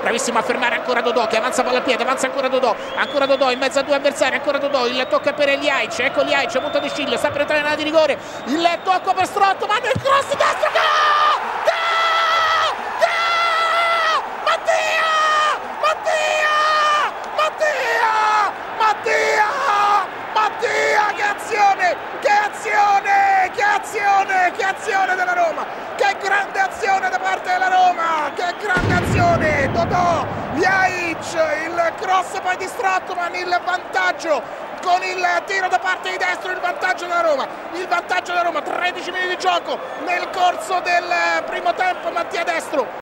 bravissimo a fermare ancora Dodò, che avanza palla al piede, avanza ancora Dodò in mezzo a due avversari, ancora Dodò, il tocco è per Eliaic, ecco Eliaic, punta di ciglio, sta per entrare nella di rigore, il tocco per Strootman, il cross destro, che azione della Roma, che grande azione da parte della Roma, che grande azione, Dodò, Ljajic, il cross poi di Strootman, il vantaggio con il tiro da parte di destro, il vantaggio della Roma, 13 minuti di gioco nel corso del primo tempo, Mattia Destro